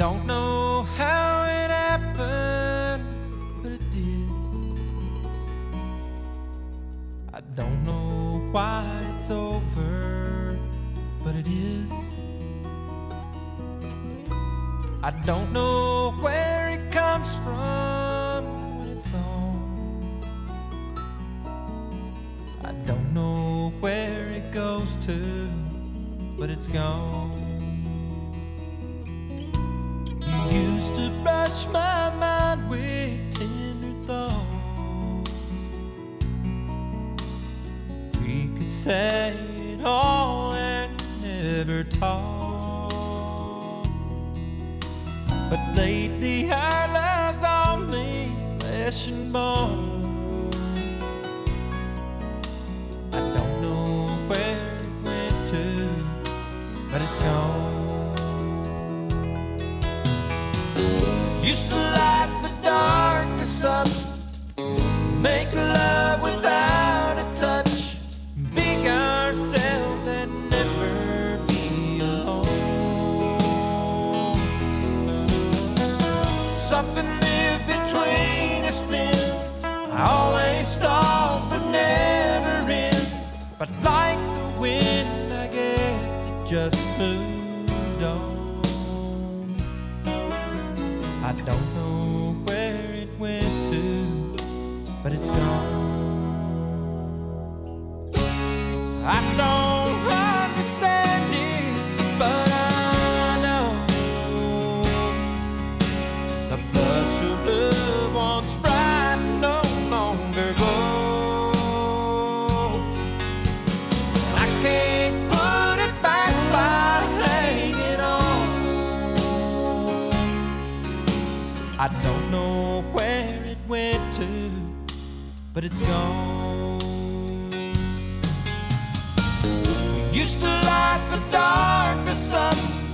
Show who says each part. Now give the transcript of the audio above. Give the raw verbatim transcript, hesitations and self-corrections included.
Speaker 1: don't know how it happened, but it did. I don't know why it's over, but it is. I don't know where it comes from when it's on. I don't know where it goes to, but it's gone. You used to brush my mind with tender thoughts. We could say it all and never talk. But lately our love's only flesh and bone. I don't know where it went to, but it's gone. Used to light the darkness up, make love without a touch, be ourselves and never be alone. Something lived between us then, I always thought would never end. But like the wind, I guess it just moved on. I don't know where it went to, but it's gone. I don't understand it, but I know the blush of love once bright no longer glows. I can't put it back by hanging on. I don't know where it went to, but it's gone. Used to light the darkness up,